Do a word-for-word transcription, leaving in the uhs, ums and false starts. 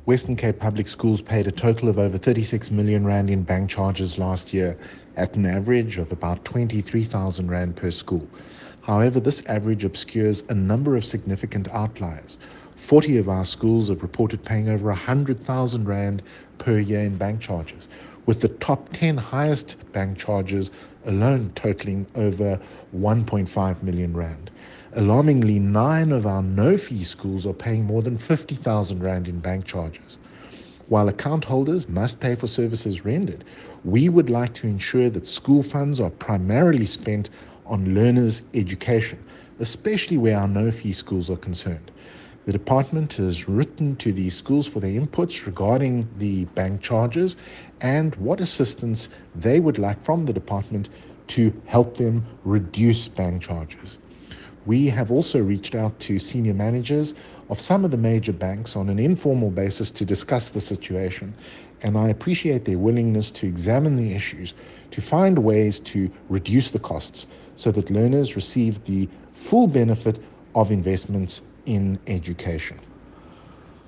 Western Cape Public Schools paid a total of over thirty-six million rand in bank charges last year, at an average of about twenty-three thousand rand per school. However, this average obscures a number of significant outliers. forty of our schools have reported paying over one hundred thousand rand per year in bank charges, with the top ten highest bank charges alone totaling over one point five million rand. Alarmingly, nine of our no-fee schools are paying more than fifty thousand rand in bank charges. While account holders must pay for services rendered, we would like to ensure that school funds are primarily spent on learners' education, especially where our no-fee schools are concerned. The department has written to these schools for their inputs regarding the bank charges and what assistance they would like from the department to help them reduce bank charges. We have also reached out to senior managers of some of the major banks on an informal basis to discuss the situation, and I appreciate their willingness to examine the issues to find ways to reduce the costs so that learners receive the full benefit of investments in education.